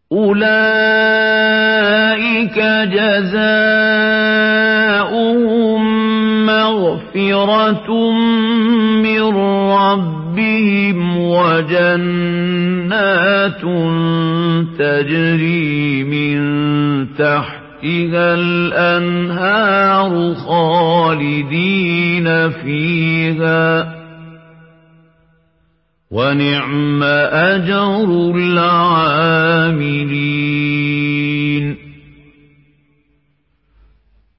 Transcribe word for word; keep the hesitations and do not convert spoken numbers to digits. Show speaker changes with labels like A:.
A: أولئك جزاؤهم مغفرة من ربهم وجنات تجري من تحتها الأنهار خالدين فيها ونعم أجر العاملين